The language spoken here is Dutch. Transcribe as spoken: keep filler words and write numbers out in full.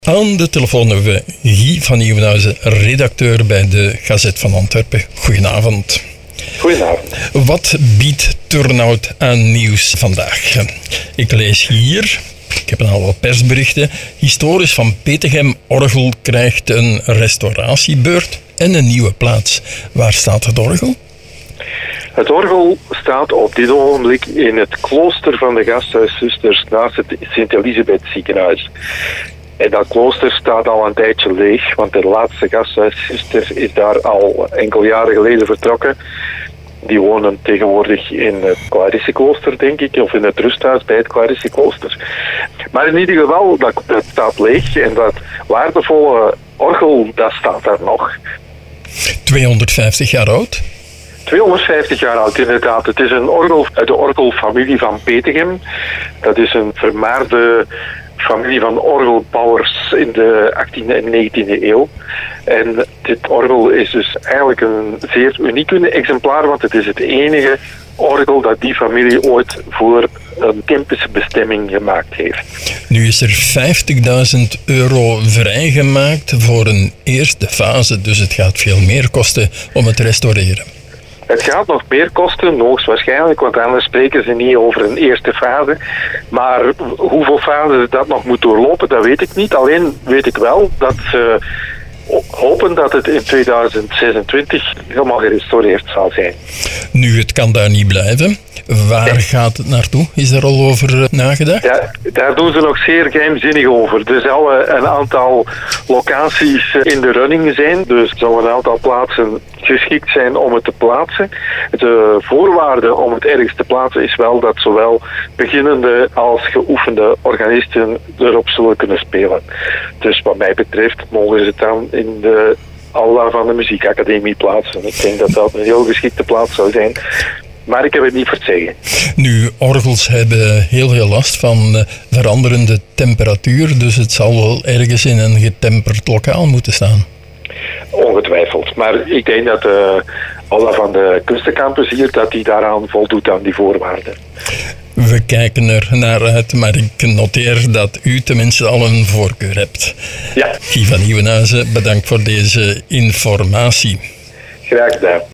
Aan de telefoon hebben we Guy van Nieuwenhuizen, redacteur bij de Gazet van Antwerpen. Goedenavond. Goedenavond. Wat biedt Turnhout aan nieuws vandaag? Ik lees hier, ik heb een aantal persberichten, historisch van Petegem Orgel krijgt een restauratiebeurt en een nieuwe plaats. Waar staat het orgel? Het orgel staat op dit ogenblik in het klooster van de Gasthuiszusters naast het Sint-Elisabeth ziekenhuis. En dat klooster staat al een tijdje leeg, want de laatste gasthuiszuster is daar al enkele jaren geleden vertrokken. Die wonen tegenwoordig in het Clarisseklooster, denk ik, of in het rusthuis bij het Clarisseklooster. Maar in ieder geval, dat, dat staat leeg en dat waardevolle orgel, dat staat daar nog. tweehonderdvijftig jaar oud? tweehonderdvijftig jaar oud, inderdaad. Het is een orgel uit de orgelfamilie van Petegem. Dat is een vermaarde familie van orgelbouwers in de achttiende en negentiende eeuw. En dit orgel is dus eigenlijk een zeer uniek exemplaar, want het is het enige orgel dat die familie ooit voor een campusbestemming gemaakt heeft. Nu is er vijftigduizend euro vrijgemaakt voor een eerste fase, dus het gaat veel meer kosten om het te restaureren. Het gaat nog meer kosten, hoogstwaarschijnlijk, want anders spreken ze niet over een eerste fase. Maar hoeveel fases dat nog moet doorlopen, dat weet ik niet. Alleen weet ik wel dat ze hopen dat het in tweeduizend zesentwintig helemaal gerestaureerd zal zijn. Nu, het kan daar niet blijven. Waar nee. gaat het naartoe? Is daar al over nagedacht? Ja, daar doen ze nog zeer geheimzinnig over. Er zullen een aantal locaties in de running zijn. Dus er zullen een aantal plaatsen geschikt zijn om het te plaatsen. De voorwaarde om het ergens te plaatsen is wel dat zowel beginnende als geoefende organisten erop zullen kunnen spelen. Dus wat mij betreft mogen ze het dan in de aula van de muziekacademie plaatsen. Ik denk dat dat een heel geschikte plaats zou zijn. Maar ik heb het niet voor het zeggen. Nu, orgels hebben heel veel last van uh, veranderende temperatuur, dus het zal wel ergens in een getemperd lokaal moeten staan. Ongetwijfeld. Maar ik denk dat de aula van de Kunstencampus hier, dat die daaraan voldoet aan die voorwaarden. We kijken er naar uit, maar ik noteer dat u tenminste al een voorkeur hebt. Ja. Guy van Nieuwenhuizen, bedankt voor deze informatie. Graag gedaan.